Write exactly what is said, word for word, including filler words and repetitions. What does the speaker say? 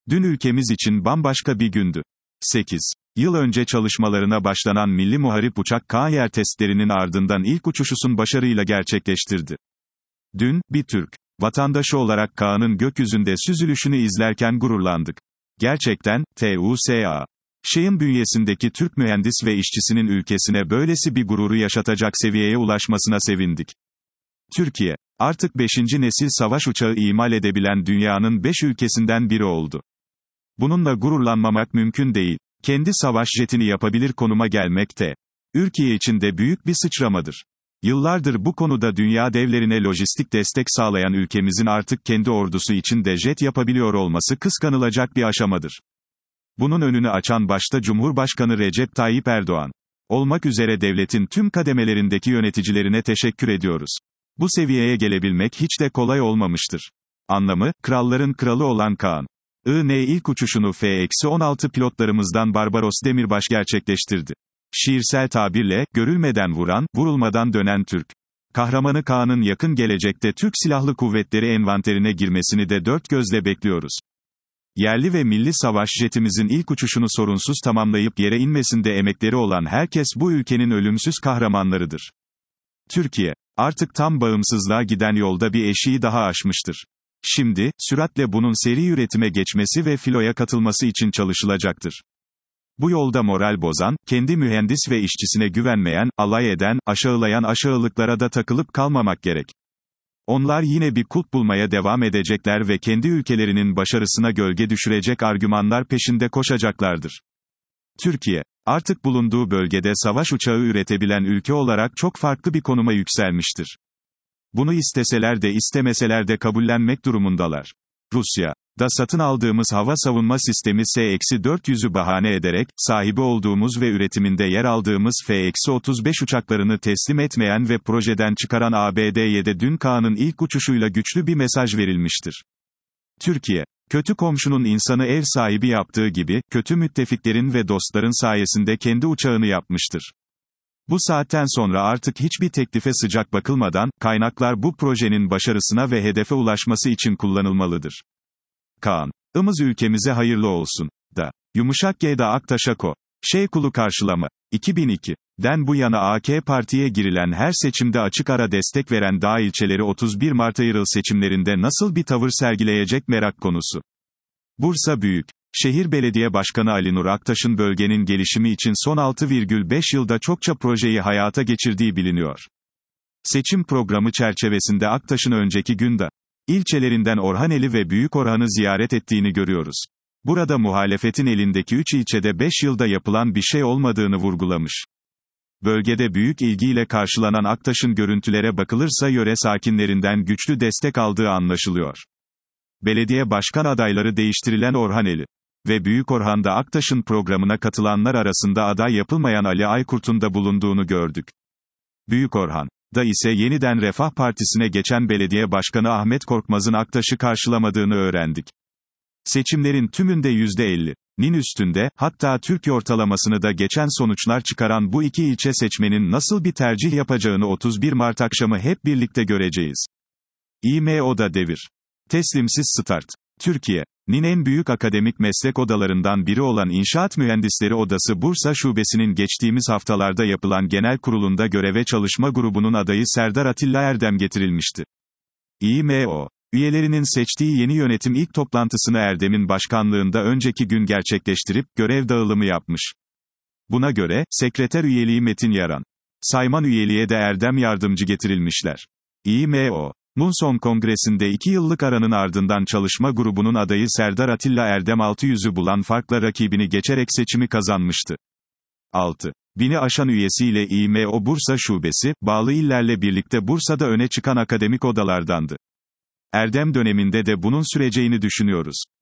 Dün ülkemiz için bambaşka bir gündü. sekiz yıl önce çalışmalarına başlanan Milli Muharip Uçak Kaan yer testlerinin ardından ilk uçuşusunu başarıyla gerçekleştirdi. Dün, bir Türk vatandaşı olarak Kaan'ın gökyüzünde süzülüşünü izlerken gururlandık. Gerçekten, TUSA. Şeyin bünyesindeki Türk mühendis ve işçisinin ülkesine böylesi bir gururu yaşatacak seviyeye ulaşmasına sevindik. Türkiye, artık beşinci nesil savaş uçağı imal edebilen dünyanın beş ülkesinden biri oldu. Bununla gururlanmamak mümkün değil. Kendi savaş jetini yapabilir konuma gelmekte. Türkiye için de büyük bir sıçramadır. Yıllardır bu konuda dünya devlerine lojistik destek sağlayan ülkemizin artık kendi ordusu için de jet yapabiliyor olması kıskanılacak bir aşamadır. Bunun önünü açan başta Cumhurbaşkanı Recep Tayyip Erdoğan olmak üzere devletin tüm kademelerindeki yöneticilerine teşekkür ediyoruz. Bu seviyeye gelebilmek hiç de kolay olmamıştır. Anlamı, kralların kralı olan Kaan İ'nin ilk uçuşunu F on altı pilotlarımızdan Barbaros Demirbaş gerçekleştirdi. Şiirsel tabirle, görülmeden vuran, vurulmadan dönen Türk kahramanı Kaan'ın yakın gelecekte Türk Silahlı Kuvvetleri envanterine girmesini de dört gözle bekliyoruz. Yerli ve milli savaş jetimizin ilk uçuşunu sorunsuz tamamlayıp yere inmesinde emekleri olan herkes bu ülkenin ölümsüz kahramanlarıdır. Türkiye, artık tam bağımsızlığa giden yolda bir eşiği daha aşmıştır. Şimdi, süratle bunun seri üretime geçmesi ve filoya katılması için çalışılacaktır. Bu yolda moral bozan, kendi mühendis ve işçisine güvenmeyen, alay eden, aşağılayan aşağılıklara da takılıp kalmamak gerek. Onlar yine bir kulp bulmaya devam edecekler ve kendi ülkelerinin başarısına gölge düşürecek argümanlar peşinde koşacaklardır. Türkiye, artık bulunduğu bölgede savaş uçağı üretebilen ülke olarak çok farklı bir konuma yükselmiştir. Bunu isteseler de istemeseler de kabullenmek durumundalar. Rusya da satın aldığımız hava savunma sistemi S dört yüzü bahane ederek, sahibi olduğumuz ve üretiminde yer aldığımız F otuz beş uçaklarını teslim etmeyen ve projeden çıkaran A B D'ye de dün Kaan'ın ilk uçuşuyla güçlü bir mesaj verilmiştir. Türkiye, kötü komşunun insanı ev sahibi yaptığı gibi, kötü müttefiklerin ve dostların sayesinde kendi uçağını yapmıştır. Bu saatten sonra artık hiçbir teklife sıcak bakılmadan, kaynaklar bu projenin başarısına ve hedefe ulaşması için kullanılmalıdır. Kaan İ'miz ülkemize hayırlı olsun. Da. Yumuşak G'da Aktaşako. Şeykulu karşılama. iki bin iki'den bu yana A K Parti'ye girilen her seçimde açık ara destek veren Dağ ilçeleri otuz bir Mart yerel seçimlerinde nasıl bir tavır sergileyecek merak konusu. Bursa Büyük Şehir Belediye Başkanı Ali Nur Aktaş'ın bölgenin gelişimi için son altı virgül beş yılda çokça projeyi hayata geçirdiği biliniyor. Seçim programı çerçevesinde Aktaş'ın önceki günde ilçelerinden Orhaneli ve Büyük Orhan'ı ziyaret ettiğini görüyoruz. Burada muhalefetin elindeki üç ilçede beş yılda yapılan bir şey olmadığını vurgulamış. Bölgede büyük ilgiyle karşılanan Aktaş'ın görüntülere bakılırsa yöre sakinlerinden güçlü destek aldığı anlaşılıyor. Belediye başkan adayları değiştirilen Orhaneli ve Büyük Orhan'da Aktaş'ın programına katılanlar arasında aday yapılmayan Ali Aykurt'un da bulunduğunu gördük. Büyük Orhan'da ise yeniden Refah Partisi'ne geçen belediye başkanı Ahmet Korkmaz'ın Aktaş'ı karşılamadığını öğrendik. Seçimlerin tümünde yüzde elli'nin üstünde, hatta Türkiye ortalamasını da geçen sonuçlar çıkaran bu iki ilçe seçmenin nasıl bir tercih yapacağını otuz bir Mart akşamı hep birlikte göreceğiz. İ M O'da devir. Teslimsiz start. Türkiye'nin en büyük akademik meslek odalarından biri olan İnşaat Mühendisleri Odası Bursa Şubesi'nin geçtiğimiz haftalarda yapılan genel kurulunda göreve çalışma grubunun adayı Serdar Atilla Erdem getirilmişti. İ M O üyelerinin seçtiği yeni yönetim ilk toplantısını Erdem'in başkanlığında önceki gün gerçekleştirip, görev dağılımı yapmış. Buna göre, sekreter üyeliği Metin Yaran, sayman üyeliğe de Erdem Yardımcı getirilmişler. İ M O'nun son kongresinde iki yıllık aranın ardından çalışma grubunun adayı Serdar Atilla Erdem altı yüzü bulan farkla rakibini geçerek seçimi kazanmıştı. altı bini aşan üyesiyle İ M O Bursa Şubesi, bağlı illerle birlikte Bursa'da öne çıkan akademik odalardandı. Erdem döneminde de bunun süreceğini düşünüyoruz.